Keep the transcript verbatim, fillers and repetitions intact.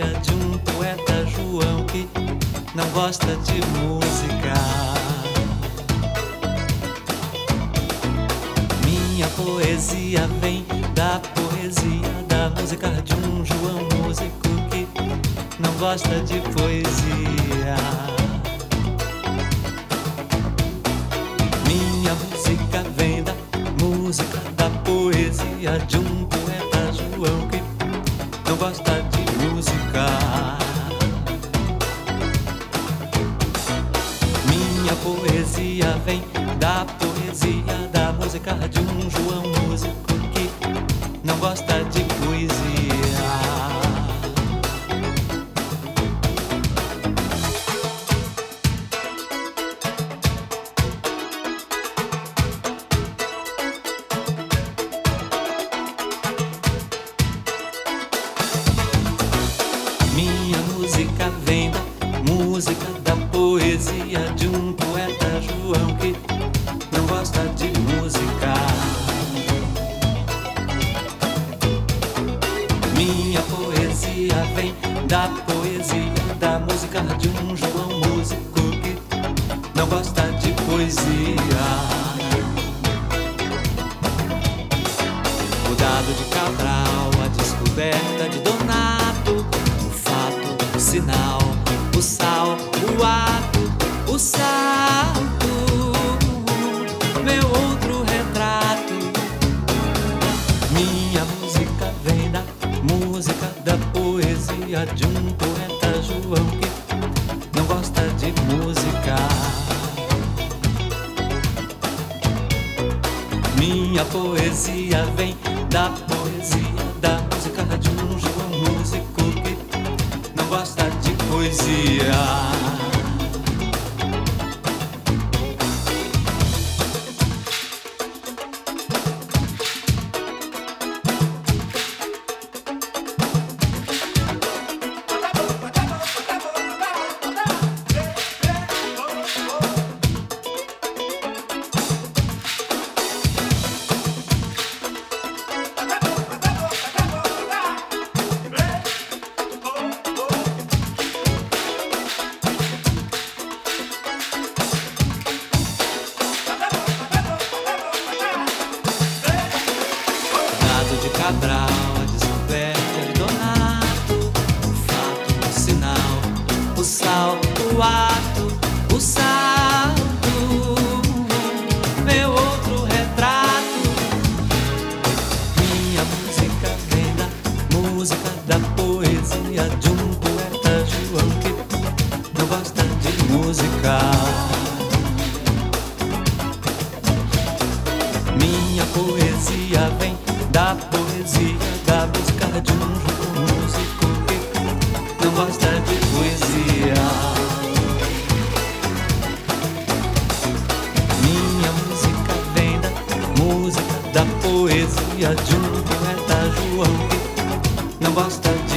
poesia de um poeta João que não gosta de música. Minha poesia vem da poesia da música de um João músico que não gosta de poesia. Minha música vem da música da poesia de um poeta João que não gosta de música. Minha poesia vem da poesia da música de um João músico que não gosta de poesia. Minha música vem da música da poesia de um poeta João que não gosta de música. Minha poesia vem da poesia da música de um João músico que não gosta de poesia. O dado de Cabral, a descoberta de Donato, o fato, o sinal, o sal, o ato, o salto, meu outro retrato. Minha música vem da música da poesia de um poeta João que não gosta de música. Minha poesia vem da poesia da música de um João músico que não gosta de poesia. De Cabral, a descoberta de Donato, o fato, o sinal, o sal, o ato, o salto, meu outro retrato. Minha música vem da música da poesia de um poeta João que não gosta de música. Minha poesia vem da poesia da música de um João músico que não gosta de poesia. Minha música vem da música da poesia de um poeta João que não gosta de